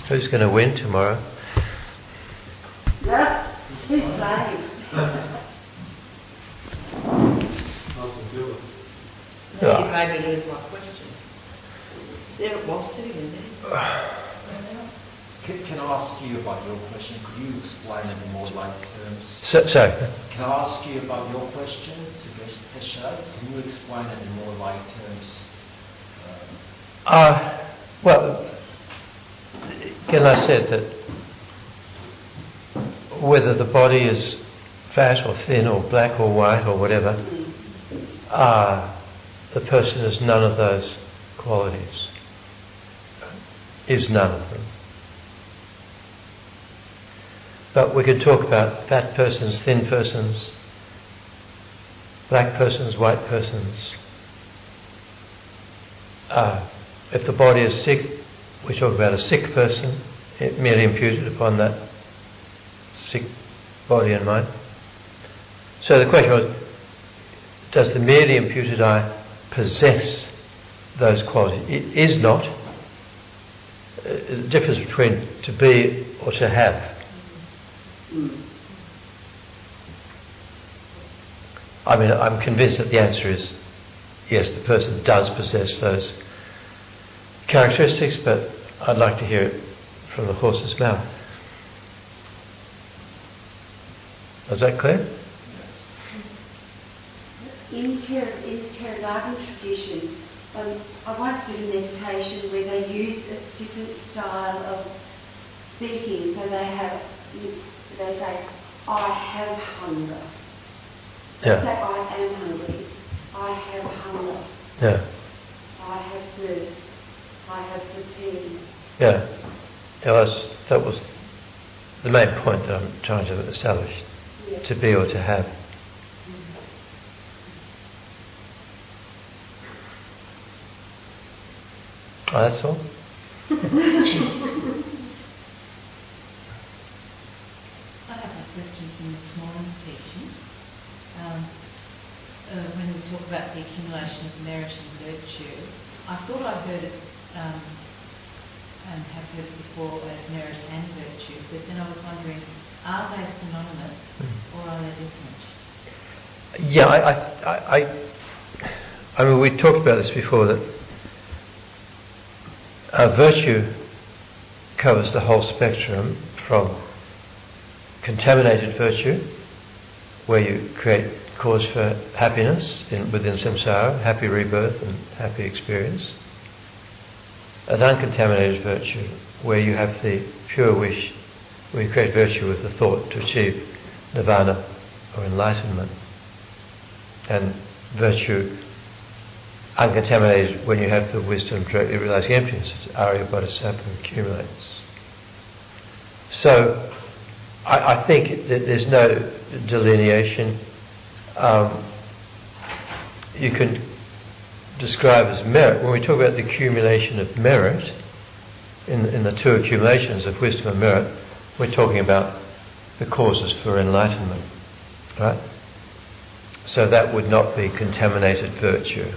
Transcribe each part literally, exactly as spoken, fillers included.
Who's going to win tomorrow? Yeah, who's playing? Yeah. You made me lose my question. There it was sitting in there. Can, can I ask you about your question? Could you explain it in more lay terms? So, sorry. Can I ask you about your question to Pesha? Can you explain it in more lay terms? Um, uh, well, again, I said that whether the body is fat or thin or black or white or whatever, uh, the person has none of those qualities. Is none of them. But we could talk about fat persons, thin persons, black persons, white persons. Uh, if the body is sick, we talk about a sick person, it merely imputed upon that sick body and mind. So the question was, does the merely imputed I possess those qualities? It is not. Uh, the difference between to be or to have. I mean, I'm convinced that the answer is yes, the person does possess those characteristics, but I'd like to hear it from the horse's mouth. Is that clear? In Theravada in the Theravada tradition, um, I once did a meditation where they use a different style of speaking. So they have, they say, I have hunger. They Yeah. say, I am hungry. I have hunger. Yeah. I have thirst. I have fatigue. Yeah. Yeah, that's, that was the main point that I'm trying to establish. Yeah. To be or to have. Oh, that's all? I have a question from this morning's teaching. Um, uh, when we talk about the accumulation of merit and virtue, I thought I heard it um, and have heard it before as merit and virtue, but then I was wondering, are they synonymous Mm. or are they different? Yeah, I, I, I, I mean, we talked about this before, that uh, virtue covers the whole spectrum from contaminated virtue, where you create cause for happiness in, within samsara, happy rebirth and happy experience, an uncontaminated virtue, where you have the pure wish, where you create virtue with the thought to achieve nirvana or enlightenment, and virtue uncontaminated when you have the wisdom directly realizing emptiness, Arya Bodhisattva accumulates. So I, I think that there's no delineation. Um, you can describe as merit. When we talk about the accumulation of merit, in, in the two accumulations of wisdom and merit, we're talking about the causes for enlightenment, right? So that would not be contaminated virtue.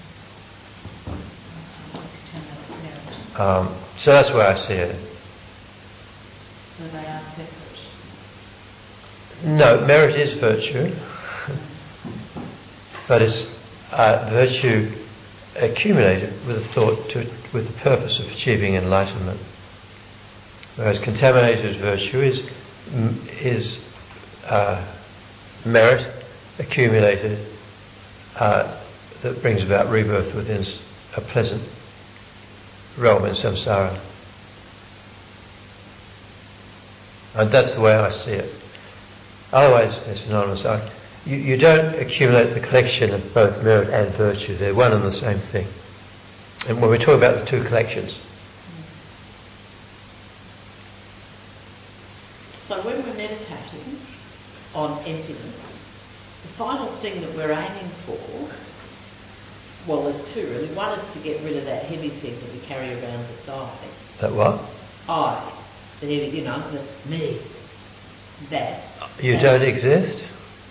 Um, so that's where I see it. So they are separate? No, merit is virtue, but it's uh, virtue accumulated with a thought to, with the purpose of achieving enlightenment. Whereas contaminated virtue is is uh, merit accumulated uh, that brings about rebirth within a pleasant realm in samsara. And that's the way I see it. Otherwise, they're synonymous. I, you, you don't accumulate the collection of both merit and virtue. They're one and the same thing. And when we talk about the two collections, so when we're meditating on emptiness, the final thing that we're aiming for, well, there's two really. One is to get rid of that heavy thing that we carry around beside. that what? I, the heavy, you know, the me, that. You that. don't exist?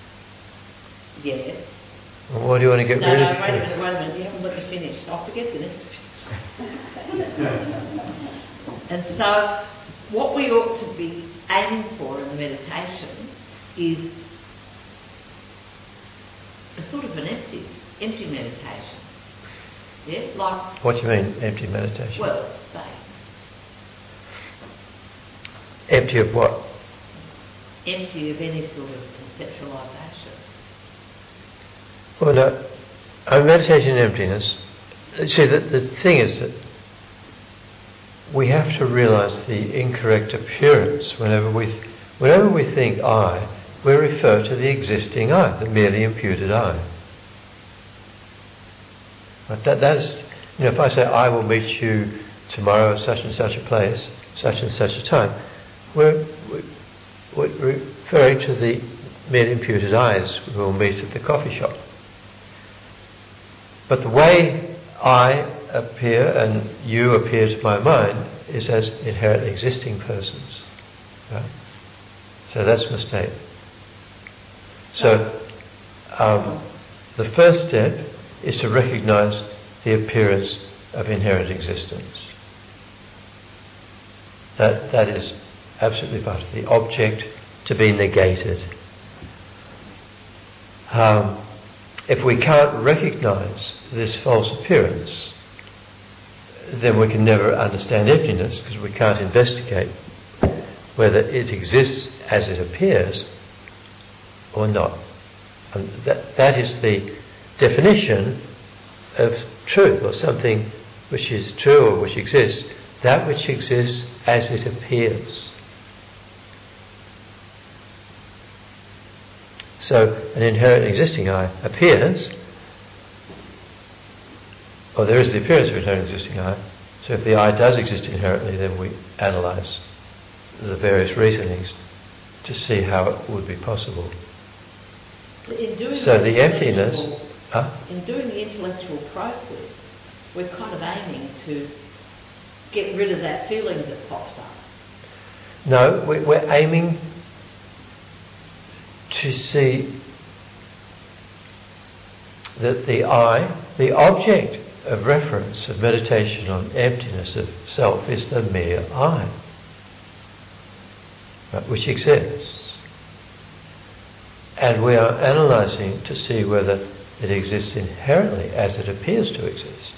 Yes. Well, what do you want to get No, rid no, of? wait a minute, wait a minute. You haven't let me finish. I'll forget the next. And so what we ought to be aiming for in the meditation is a sort of an empty, empty meditation. Yeah, like... What do you mean, empty meditation? Well, space. Empty of what? Empty of any sort of conceptualisation. Well, no. Uh, meditation in emptiness. See, the, the thing is that we have to realise the incorrect appearance whenever we, th- whenever we think I, we refer to the existing I, the merely imputed I. But that, that's, you know, if I say I will meet you tomorrow at such and such a place, such and such a time, we're, we're referring to the merely imputed I's we will meet at the coffee shop. But the way I appear and you appear to my mind is as inherently existing persons. Right? So that's a mistake. So um, the first step is to recognise the appearance of inherent existence. That that is absolutely vital. The object to be negated. Um, if we can't recognise this false appearance, then we can never understand emptiness, because we can't investigate whether it exists as it appears or not. And that that is the definition of truth, or something which is true or which exists, that which exists as it appears. So an inherent existing I appears, or there is the appearance of inherent existing I. So if the I does exist inherently, then we analyse the various reasonings to see how it would be possible. In doing So the the emptiness... Huh? In doing the intellectual process, we're kind of aiming to get rid of that feeling that pops up. No, we, we're aiming to see that the I, the object of reference of meditation on emptiness of self, is the mere I, right, which exists. And we are analysing to see whether it exists inherently as it appears to exist.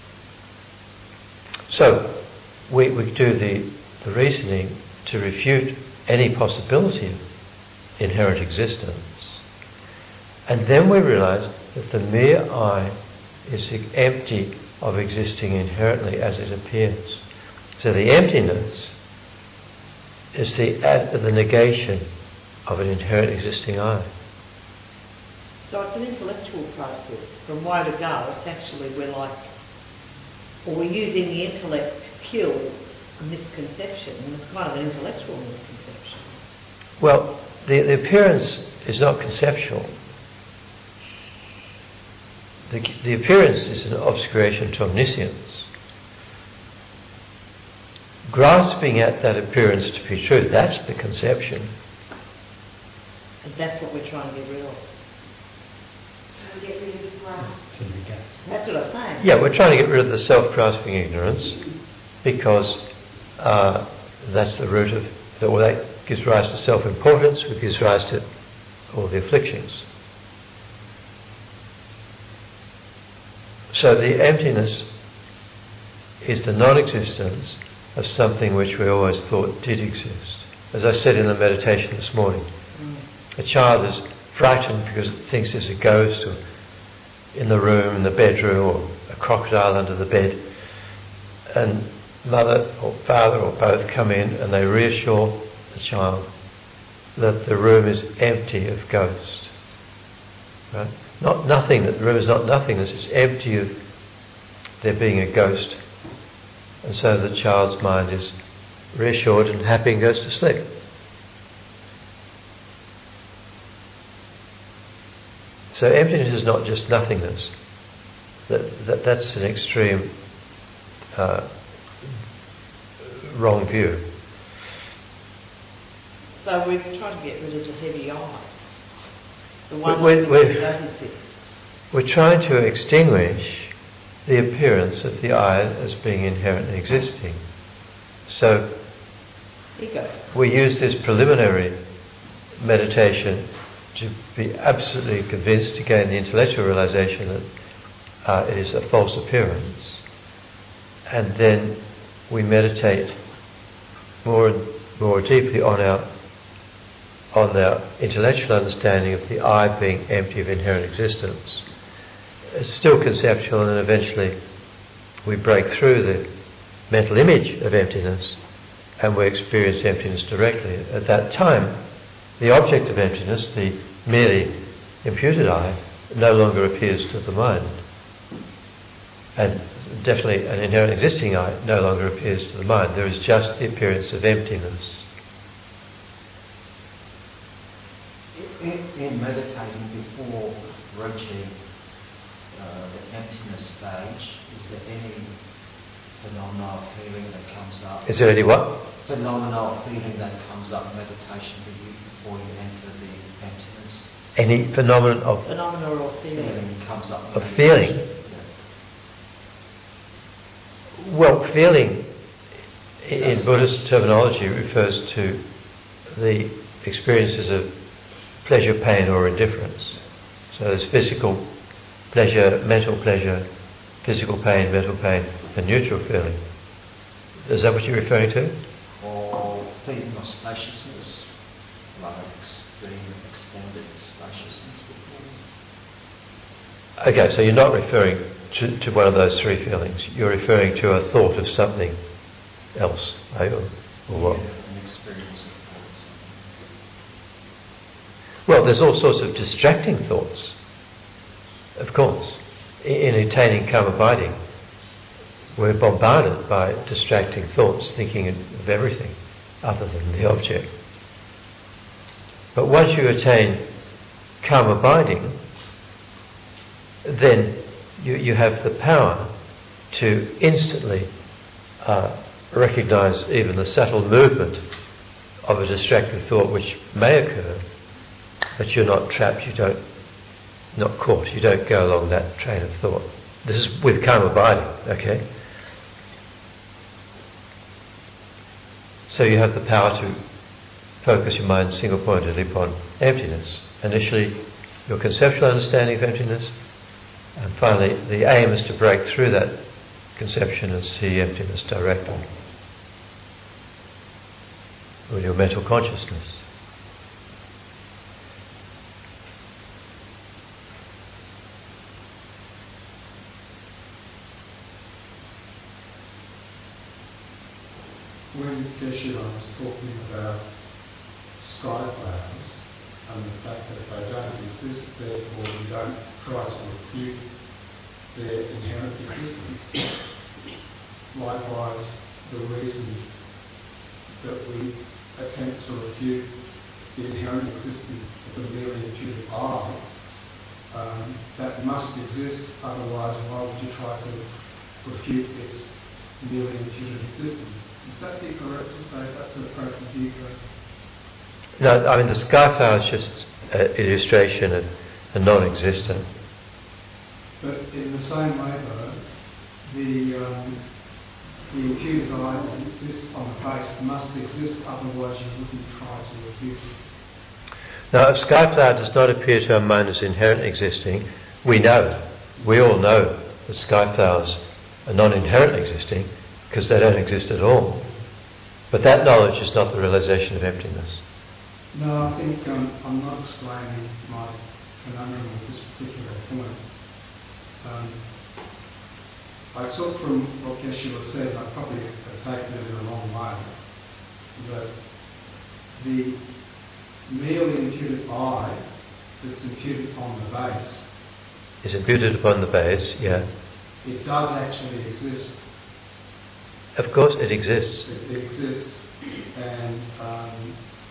So we, we do the, the reasoning to refute any possibility of inherent existence. And then we realise that the mere I is empty of existing inherently as it appears. So the emptiness is the, uh, the negation of an inherent existing I. So it's an intellectual process. From way to go, it's actually we're like, or we're using the intellect to kill a misconception, and it's kind of an intellectual misconception. Well, the, the appearance is not conceptual. The, the appearance is an obscuration to omniscience. Grasping at that appearance to be true, that's the conception. And that's what we're trying to get rid of. Trying to get rid of the grasp. That's what I'm saying. Yeah, we're trying to get rid of the self-grasping ignorance, because uh, that's the root of, the, well, that gives rise to self-importance, which gives rise to all the afflictions. So the emptiness is the non-existence of something which we always thought did exist. As I said in the meditation this morning, mm. a child is frightened because it thinks there's a ghost, or in the room, in the bedroom, or a crocodile under the bed, and mother or father or both come in and they reassure the child that the room is empty of ghost. Right? Not nothing, that the room is not nothingness, it's empty of there being a ghost. And so the child's mind is reassured and happy and goes to sleep. So emptiness is not just nothingness. That, that that's an extreme uh, wrong view. So we're trying to get rid of the heavy I. The one we're, that we're, doesn't exist. We're trying to extinguish the appearance of the I as being inherently existing. So Ego. we use this preliminary meditation to be absolutely convinced, to gain the intellectual realization that uh, it is a false appearance. And then we meditate more and more deeply on our on our intellectual understanding of the I being empty of inherent existence. It's still conceptual, and then eventually we break through the mental image of emptiness and we experience emptiness directly. At that time, the object of emptiness, the merely imputed I, no longer appears to the mind. And definitely an inherent existing I no longer appears to the mind. There is just the appearance of emptiness. In, in meditating before reaching uh, the emptiness stage, is there any phenomena of feeling that comes up? Is there any what? Phenomena of feeling that comes up in meditation before you enter the emptiness? Any phenomenon of Phenomena or feeling. Feeling comes up. of feeling? Well, feeling in Buddhist terminology refers to the experiences of pleasure, pain or indifference. So there's physical pleasure, mental pleasure, physical pain, mental pain and neutral feeling. Is that what you're referring to? Or feeling of spaciousness, like extreme extended spaciousness before. Okay, so you're not referring to, to one of those three feelings. You're referring to a thought of something else, eh, or, or what? Yeah, an experience of thoughts. Well, there's all sorts of distracting thoughts, of course. In attaining karma binding, we're bombarded by distracting thoughts, thinking of everything other than the object. But once you attain karma binding, then you, you have the power to instantly uh, recognize even the subtle movement of a distracting thought which may occur, but you're not trapped, you don't, not caught, you don't go along that train of thought. This is with karma binding, okay? So you have the power to focus your mind single-pointedly upon emptiness. Initially, your conceptual understanding of emptiness, and finally, the aim is to break through that conception and see emptiness directly with your mental consciousness. When Geshe-la was talking about sky clouds and the fact that they don't exist, therefore we don't try to refute their inherent existence. Likewise, the reason that we attempt to refute the inherent existence of the merely imputed I, um, that must exist, otherwise why would you try to refute its merely imputed existence? Would that be correct to say that's a present ego? No, I mean the sky flower is just an illustration of a non-existent. But in the same way though, the, um, the imputed I that exists on the base must exist, otherwise you wouldn't try to refute it. Now if sky flower does not appear to our mind as inherently existing, we know, we all know that sky flowers are non-inherently existing because they don't exist at all. But that knowledge is not the realization of emptiness. No, I think um, I'm not explaining my conundrum at this particular point. Um, I took from what Geshe-la said, and I probably have taken it in a wrong way, that the merely imputed I that's imputed upon the base Is imputed upon the base, yeah. it does actually exist. Of course it exists. It, it exists, and um,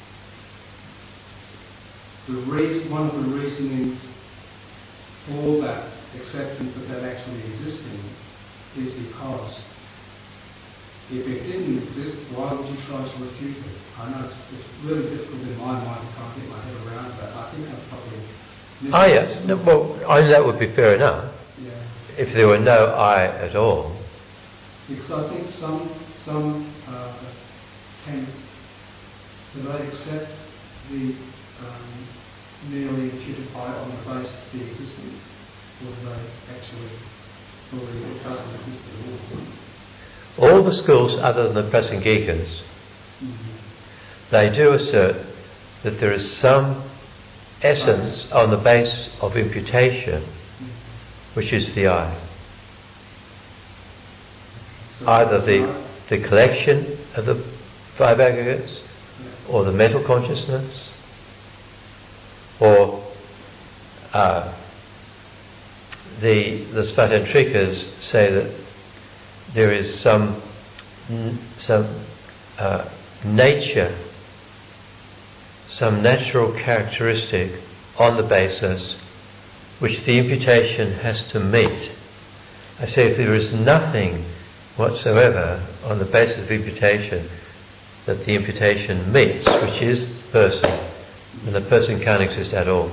the reason, one of the reasonings for that acceptance of that actually existing is because if it didn't exist, why would you try to refute it? I know it's, it's really difficult in my mind to kind of get my head around that. I think I've probably... Oh yeah, no, well, I mean, that would be fair enough. Yeah. If there were no I at all. Because I think some some uh, do they accept the um, merely imputed by on the basis of the existing, or do they actually believe it doesn't exist at all? All the schools other than the Prasangikans, Mm-hmm. they do assert that there is some essence on the base of imputation, Mm-hmm. which is the I. So Either the, the collection of the five aggregates, or the mental consciousness, or uh, the the Svatantrikas say that there is some some uh, nature, some natural characteristic on the basis which the imputation has to meet. I say if there is nothing whatsoever on the basis of imputation that the imputation meets, which is the person, then the person can't exist at all.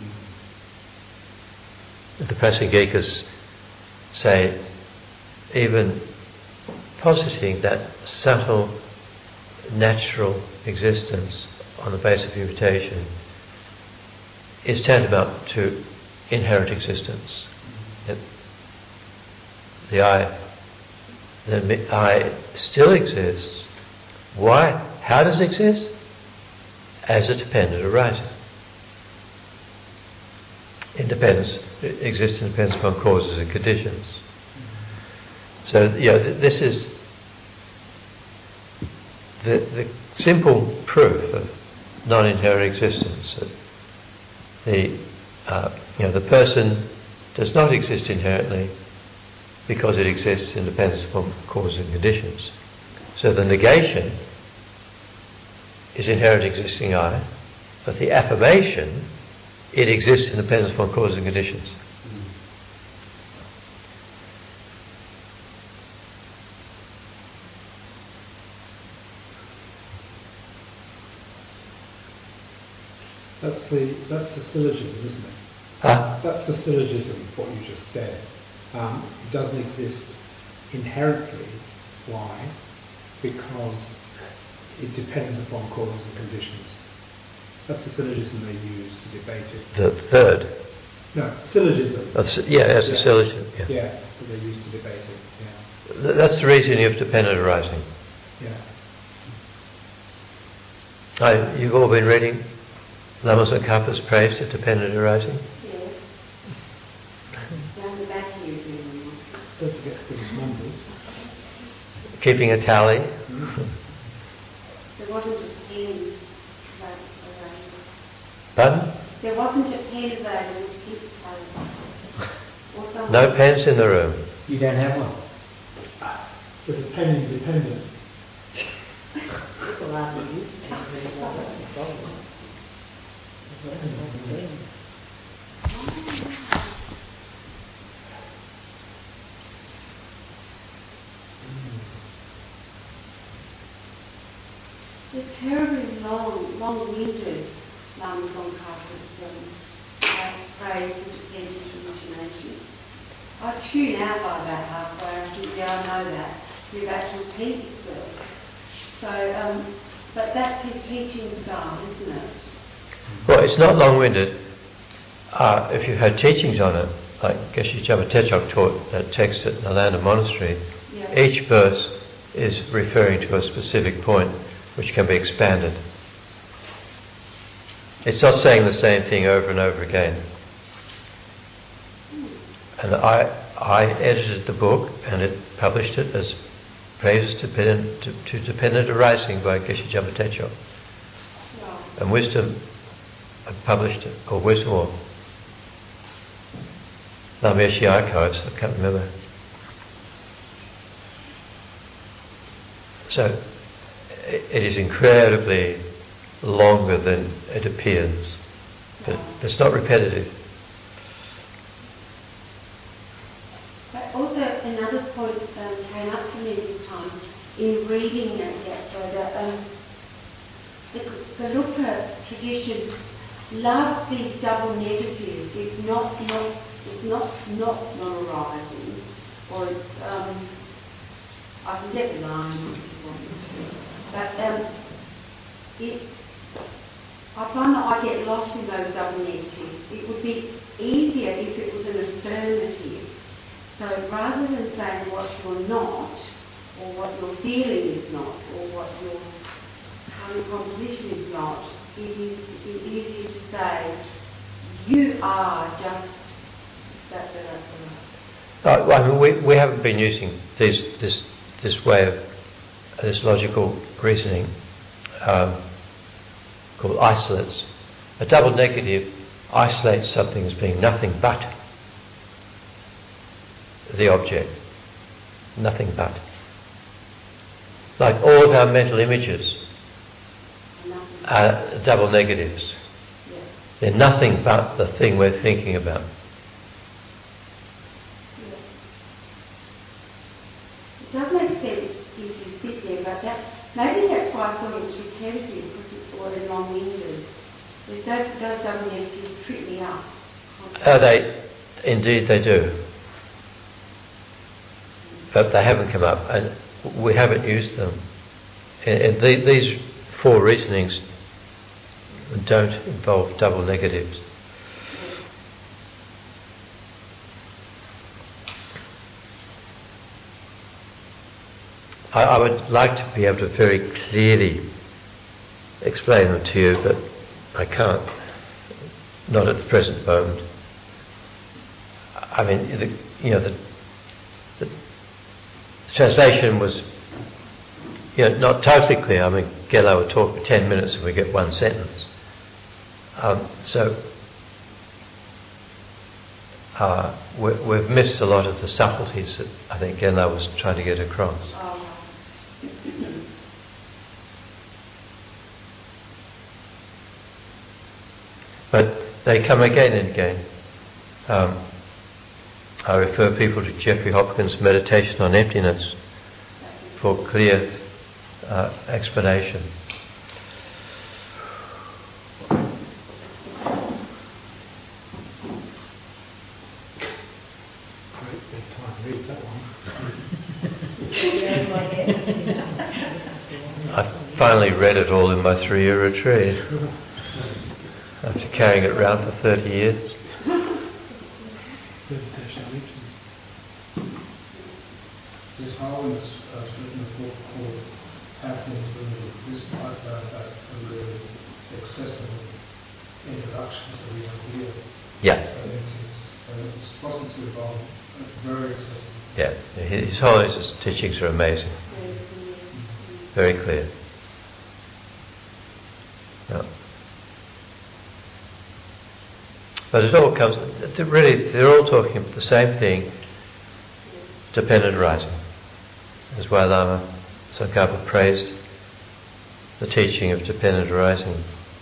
The Prasangikas say even positing that subtle natural existence on the basis of imputation is tantamount to inherent existence. It, the I, the I still exists. Why? How does it exist? As a dependent arising. Independence, existence depends upon causes and conditions. So, yeah, th- this is the, the simple proof of non-inherent existence. That the, uh, you know, the person does not exist inherently because it exists in dependence upon causes and conditions. So the negation is inherent existing I, but the affirmation, it exists in dependence upon causes and conditions. That's the that's the syllogism, isn't it? Huh? That's the syllogism, what you just said. Um, it doesn't exist inherently. Why? Because it depends upon causes and conditions. That's the syllogism they use to debate it. The third. No, syllogism. Oh, s- yeah, that's a syllogism. Yeah. Yeah, that they use to debate it. Yeah. Th- That's the reasoning of dependent arising. Yeah. Oh, you've all been reading Lama Tsongkhapa's praise to dependent arising? Yes. Down the back here again. Don't forget these numbers. Keeping a tally. There wasn't a pen available. Pardon? There wasn't a pen available to keep the tally. Or someone. No pens in the room. You don't have one? With a pen independent. People hardly use pens anymore, that's the problem. That's not the thing. It's terribly long, long-winded Lama Tsongkhapa's um, uh, praise to dependent origination. I tune out by about halfway. I think, yeah, I know that. You've had to repeat yourself. So, um, but that's his teaching style, isn't it? Well, it's not long-winded. Uh, if you've had teachings on it, like Geshe Jabba Techok taught that text at Nalanda Monastery, Yeah. each verse is referring to a specific point which can be expanded. It's not saying the same thing over and over again. And I I edited the book and it published it as Praises to Dependent, to, to Dependent Arising by Geshe Jabba Techok. Right. And Wisdom published it, or Wisdom or Lameshi Archives, I can't remember. So it is incredibly longer than it appears, but it's not repetitive. But also another point um, came up for me this time in reading that Yasodha. Um, the Garupa tradition loves these double negatives. It's not not it's not not non-arising, or it's um, I can get the line if you want me to. But um, it, I find that I get lost in those double negatives. It would be easier if it was an affirmative. So rather than saying what you're not, or what your feeling is not, or what your current composition is not, it is easier to say you are just that, that, that, that. Uh, I mean, we, we haven't been using this this this way of this logical reasoning um, called isolates. A double negative isolates something as being nothing but the object, nothing but. Like all of our mental images are double negatives. Yeah. They're nothing but the thing we're thinking about. Yeah. It does make sense if you sit there, but that maybe that's why I thought it was repetitive, because it's all in long-winded. Those, those double negatives trip me up. Uh, they, indeed they do. But they haven't come up, and we haven't used them. And, and the, these four reasonings don't involve double negatives. I, I would like to be able to very clearly explain them to you, but I can't. Not at the present moment. I mean, the, you know, the, the translation was, you know, not totally clear. I mean, Gello would talk for ten minutes and we get one sentence. Um, so uh, we, we've missed a lot of the subtleties that I think Gello was trying to get across. Um, But they come again and again. Um, I refer people to Jeffrey Hopkins' Meditation on Emptiness for clear uh, explanation. Great big time to read that one. I finally read it all in my three-year retreat after carrying it around for thirty years. Meditation on Emptiness. His Holiness has written a book called How Things Really Exist. I found that a really accessible introduction to the idea Yeah, of emptiness. And it's wasn't too long, it's very accessible. yeah. His Holiness's teachings are amazing, very clear. Yeah. But it all comes, really, they're all talking about the same thing, dependent arising. That's why Lama Tsongkhapa praised the teaching of dependent arising.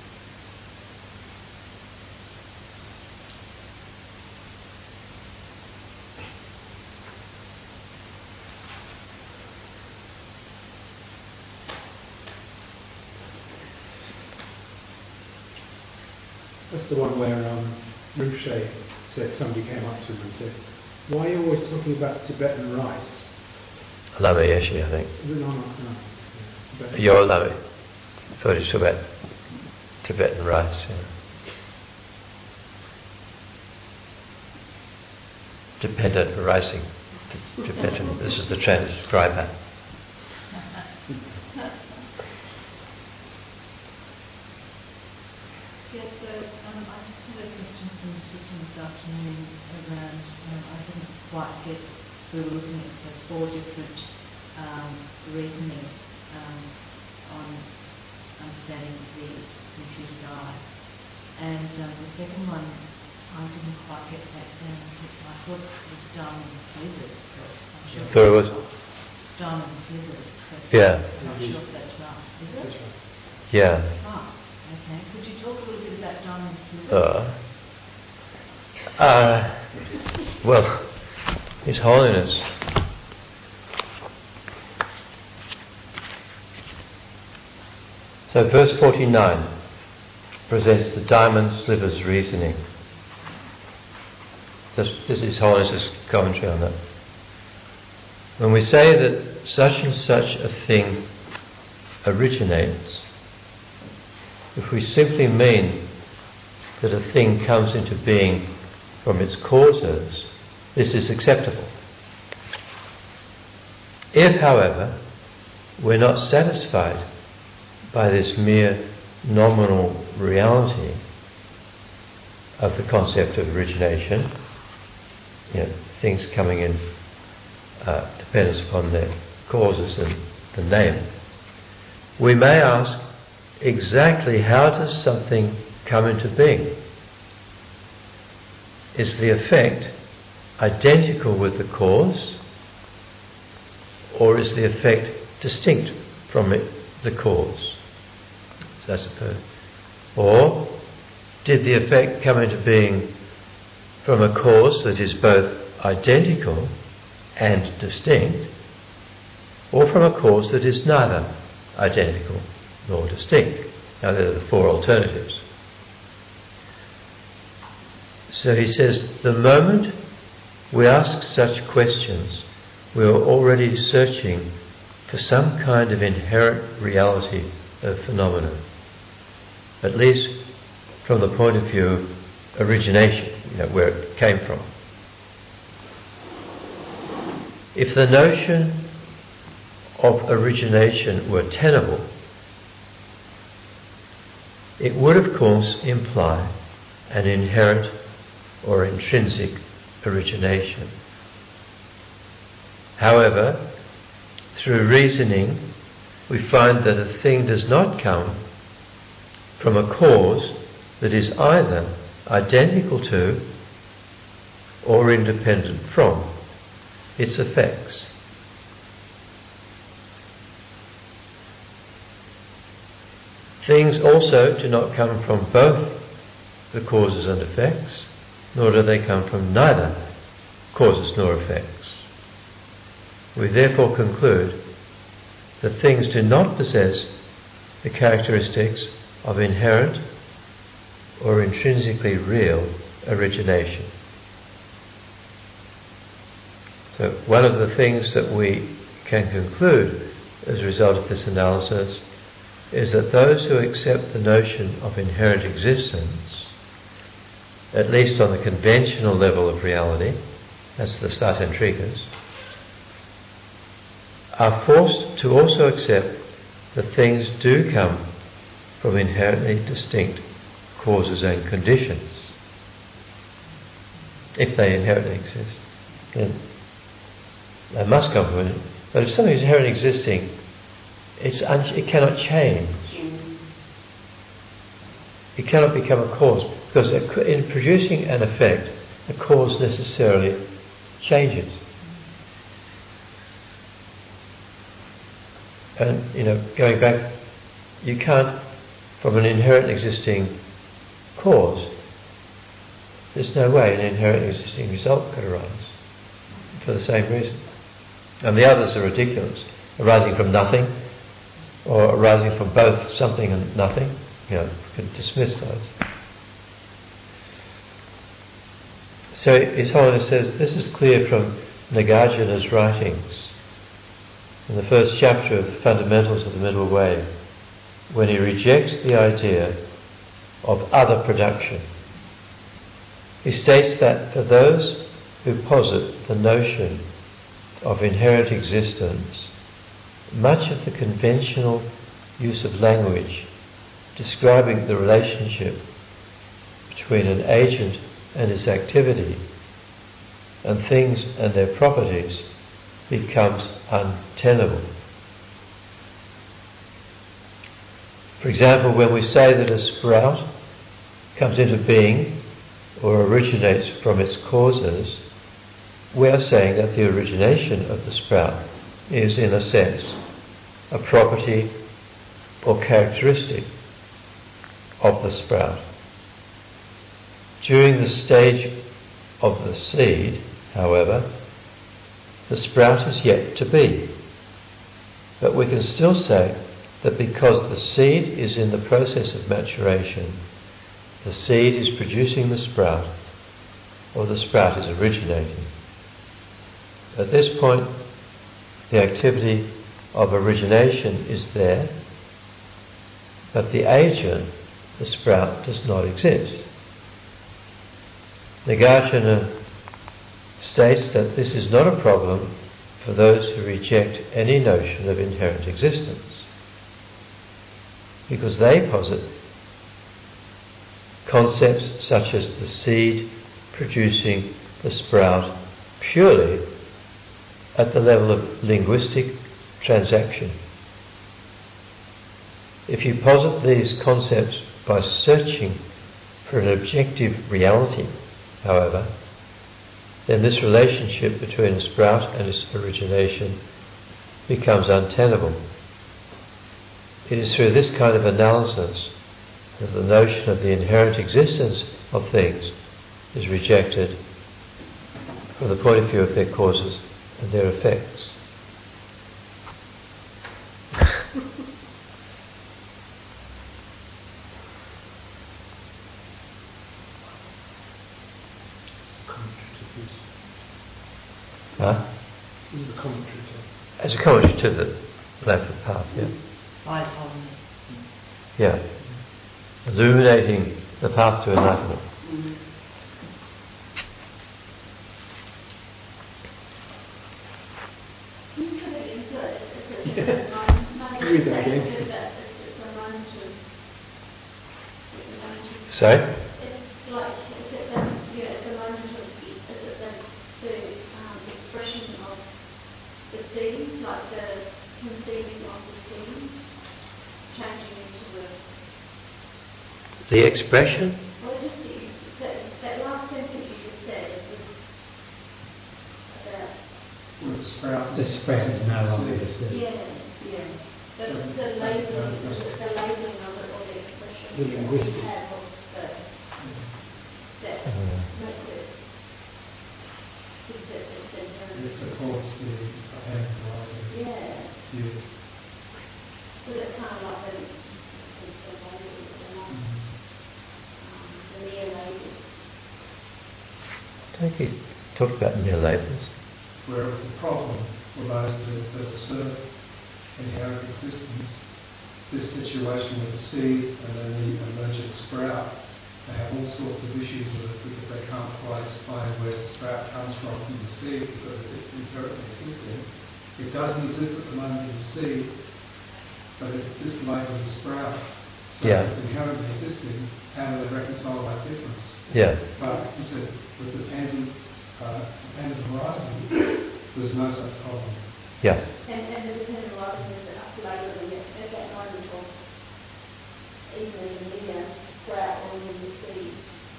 That's the one where um, Rinpoche said, somebody came up to him and said, why are you always talking about Tibetan rice? Lama Yeshe, I think. No, no, no. Tibetan Your Lama. I thought he was talking about Tibetan rice. Yeah. Dependent arising. D- dependent. This is the transcriber. Yes, so um, I just had a question from the teaching this afternoon around, um, I didn't quite get, we were looking at the four different um, reasonings um, on understanding the computed eye. And um, the second one, I didn't quite get that down. I thought it was diamond scissors, but I'm sure So it was. diamond scissors, but Yeah. I'm not sure if that's right. Is it? That's right. Yeah. Ah, okay. Could you talk a little bit about diamond scissors? Uh, uh, well, His Holiness so verse forty-nine presents the diamond slivers reasoning. This, this is His Holiness's commentary on that. When we say that such and such a thing originates, if we simply mean that a thing comes into being from its causes, this is acceptable. If, however, we're not satisfied by this mere nominal reality of the concept of origination, you know, things coming in uh, dependence upon their causes and the name, we may ask, exactly how does something come into being? Is the effect identical with the cause, or is the effect distinct from it, the cause? I suppose. Or did the effect come into being from a cause that is both identical and distinct, or from a cause that is neither identical nor distinct? Now there are the four alternatives. So he says, the moment we ask such questions, we are already searching for some kind of inherent reality of phenomena, at least from the point of view of origination, you know, where it came from. If the notion of origination were tenable, it would of course imply an inherent or intrinsic origination. However, through reasoning, we find that a thing does not come from a cause that is either identical to or independent from its effects. Things also do not come from both the causes and effects, nor do they come from neither causes nor effects. We therefore conclude that things do not possess the characteristics of inherent or intrinsically real origination. So one of the things that we can conclude as a result of this analysis is that those who accept the notion of inherent existence, at least on the conventional level of reality, that's the Satantrikas, are forced to also accept that things do come from inherently distinct causes and conditions, if they inherently exist. And they must come from it. But if something is inherently existing, it's un- it cannot change. It cannot become a cause, because in producing an effect, a cause necessarily changes. And, you know, going back, you can't, from an inherent existing cause, there's no way an inherent existing result could arise for the same reason. And the others are ridiculous, arising from nothing, or arising from both something and nothing. You know, you can dismiss those. So His Holiness says this is clear from Nagarjuna's writings in the first chapter of Fundamentals of the Middle Way, when he rejects the idea of other production. He states that for those who posit the notion of inherent existence, much of the conventional use of language describing the relationship between an agent and its activity and things and their properties becomes untenable. For example, when we say that a sprout comes into being or originates from its causes, we are saying that the origination of the sprout is, in a sense, a property or characteristic of the sprout. During the stage of the seed, however, the sprout is yet to be. But we can still say that because the seed is in the process of maturation, the seed is producing the sprout, or the sprout is originating. At this point, the activity of origination is there, but the agent the sprout does not exist. Nagarjuna states that this is not a problem for those who reject any notion of inherent existence, because they posit concepts such as the seed producing the sprout purely at the level of linguistic transaction. If you posit these concepts by searching for an objective reality, however, then this relationship between a sprout and its origination becomes untenable. It is through this kind of analysis that the notion of the inherent existence of things is rejected from the point of view of their causes and their effects. Huh? This is the commentary to. As a commentary to the Enlightenment Path, yeah. Eyes on Yeah. Illuminating the path to enlightenment. Mm. Read that again. Sorry? It's like, is it that, yeah, at the moment of, is it that the um, expression of the seed, like the conceiving of the seed, changing into the... The expression? Well, just, you- that, that last sentence you just said, it was about... Well, the sprout. The sprout is no longer the seed. Yeah, yeah. But it's the labelling, the, the labelling of it, or the expression. The linguistic. that we have of the, that Mm. makes it, gives it its inherent. It supports the anthropology Yeah, view. but it's kind of like the, the, the label, the, um, the mere label. I think he's talked about mere labels. Where it was a problem for those that, that assert inherent existence. This situation with the seed and then the emergent sprout, they have all sorts of issues with it because they can't quite explain where the sprout comes from from the seed because it's inherently existing. It doesn't exist at the moment in the seed, but it exists later as a sprout. So Yeah. it's inherently existing. How do they reconcile that difference? Yeah. But he said with dependent, uh, dependent horizon, there's no such problem. Yeah. And, and the dependent horizon is up later than that, at that moment of either in the uh, sprout or in the seed.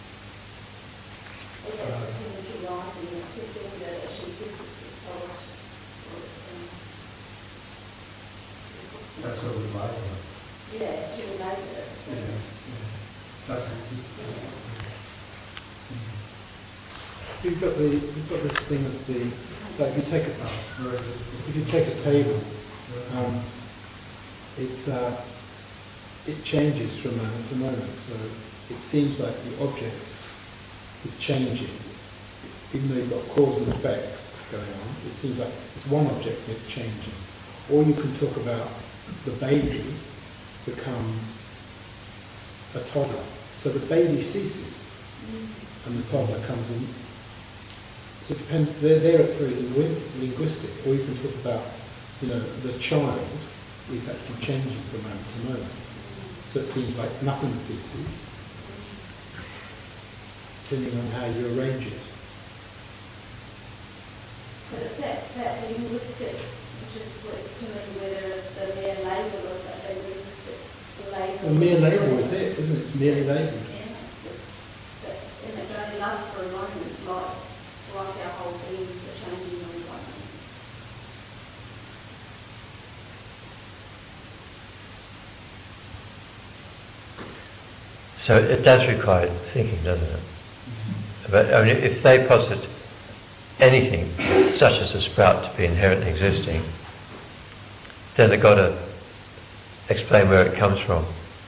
At that Uh, dependent horizon, it's two things that actually gives us the solid. um, That's what we like. Yeah, to relate it. Yeah, it's, uh, doesn't exist. You've got the you've got this thing of the like if you take a Very good. if you take a table, um, it uh, it changes from moment to moment. So it seems like the object is changing, even though you've got cause and effects going on. It seems like it's one object and it's changing. Or you can talk about the baby becomes a toddler. So the baby ceases and the toddler comes in. So it depends, there, there it's very lingu- linguistic. Or you can talk about, you know, the child is actually changing from moment to moment. So it seems like nothing ceases, depending on how you arrange it. But it's that, that linguistic, which is what to me whether it's the mere label or that linguistic label. The mere label is it, isn't it? It's merely labelled. Yeah, that's, that's, and it only lasts for a moment, like, like our whole being, the changing of environment. So it does require thinking, doesn't it? But I mean, if they posit anything such as a sprout to be inherently existing, then they've got to explain where it comes from.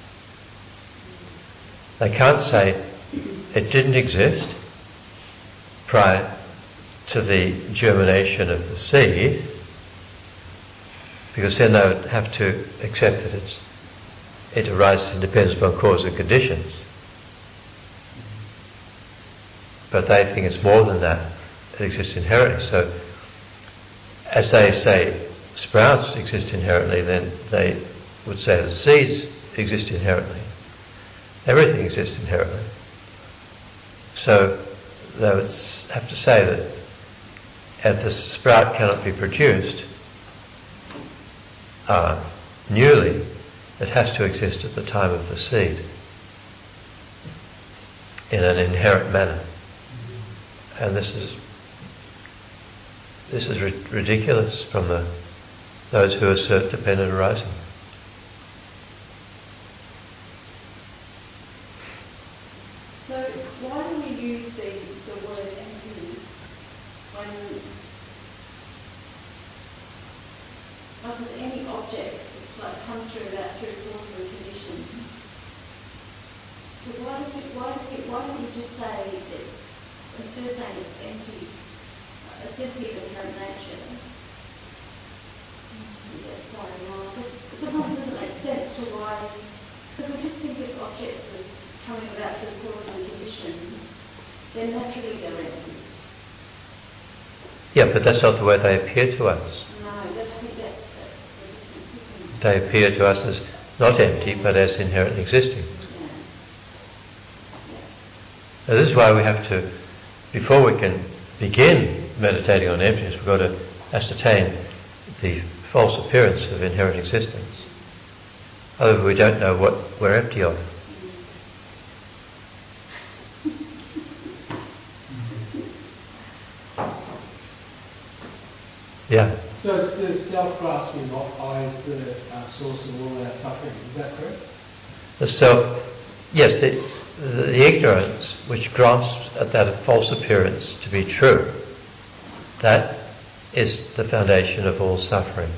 They can't say it didn't exist prior to the germination of the seed, because then they would have to accept that it's it arises in dependence upon cause and conditions. But they think it's more than that. It exists inherently. So, as they say sprouts exist inherently, then they would say that seeds exist inherently. Everything exists inherently. So, they would have to say that if the sprout cannot be produced uh, newly, it has to exist at the time of the seed in an inherent manner. And this is this is ri- ridiculous from the those who assert dependent arising. So why do we use the, the word emptiness when, like with any object, it's like comes through that through force and condition. So why do we why do we why don't we just say it's instead of saying it's empty, uh, it's empty of inherent nature? Yeah, sorry, no, just sometimes it doesn't make sense to why. Because we just think of objects as coming about through cause and conditions, then naturally they're empty. Yeah, but that's not the way they appear to us. No, that's, I think that's, that's the difference. They appear to us as not empty, but as inherently existing. Yeah. Now, this is why we have to, before we can begin meditating on emptiness, we've got to ascertain the false appearance of inherent existence. Otherwise, we don't know what we're empty of. Yeah. So it's the self-grasping of I is the uh, source of all our suffering. Is that correct? The self, yes, the, the, the ignorance which grasps at that false appearance to be true, that is the foundation of all suffering.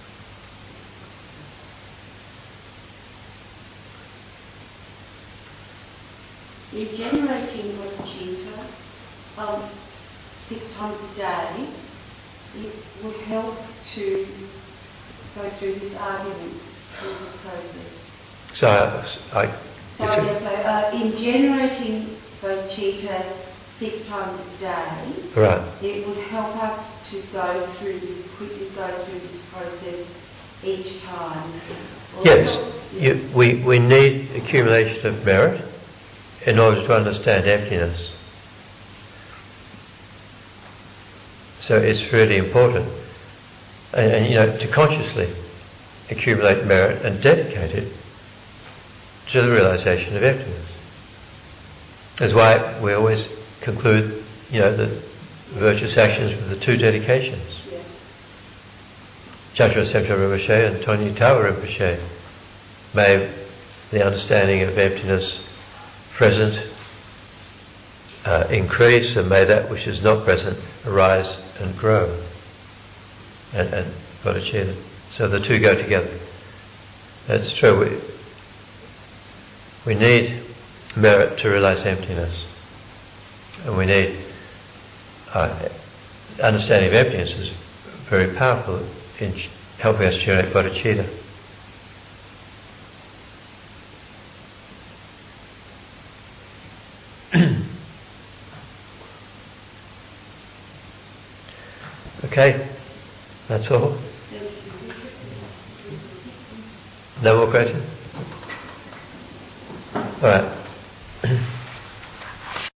In generating bodhicitta um, six times a day, it would help to go through this argument, through this process. So I, I So, yeah, so uh, in generating bodhicitta six times a day, right. it would help us to go through this, quickly go through this process each time. Yes, Also, you, we, we need accumulation of merit in order to understand emptiness. So it's really important, and, and you know, to consciously accumulate merit and dedicate it to the realization of emptiness. That's why we always conclude, you know, the virtuous actions with the two dedications. yeah. Jagera Semcha Rinpoche and Tony Tawa Rinpoche. May the understanding of emptiness present uh, increase, and may that which is not present arise and grow. And, and bodhicitta. So the two go together. That's true. We, we need merit to realize emptiness. And we need uh, understanding of emptiness is very powerful in helping us generate bodhicitta. Okay, that's all. No more questions? All right.